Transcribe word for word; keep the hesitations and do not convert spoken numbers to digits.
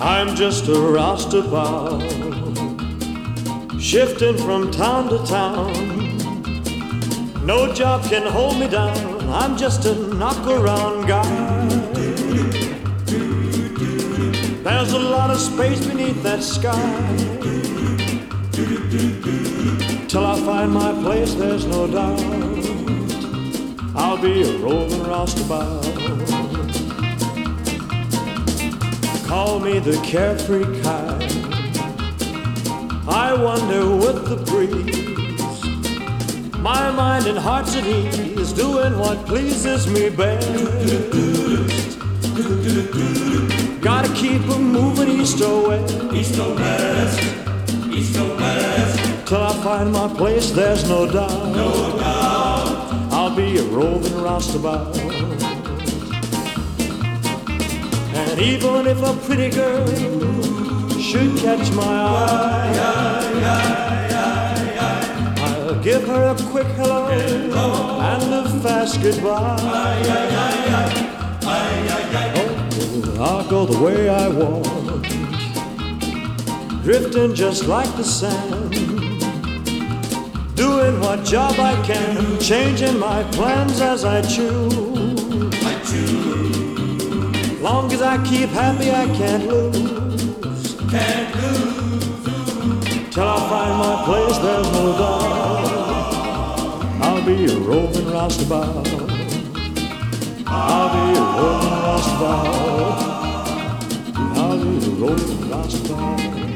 I'm just a roustabout, shifting from town to town. No job can hold me down, I'm just a knock-around guy. There's a lot of space beneath that sky. Till I find my place, there's no doubt I'll be a roving roustabout. Call me the carefree kind, I wander with the breeze. My mind and heart's at ease, doing what pleases me best. Gotta keep 'em moving east or west, East or west, east or west. till I find my place, there's no doubt, No doubt. I'll be a roving roustabout. And even if a pretty girl should catch my eye, I'll give her a quick hello, hello. and a fast goodbye. Oh, I'll go the way I want, drifting just like the sand, doing what job I can, changing my plans as I choose. I choose. Long as I keep happy, I can't lose. Can't lose. Till I find my place, there's no doubt I'll be a roving roustabout. I'll be a roving roustabout. I'll be a roving roustabout.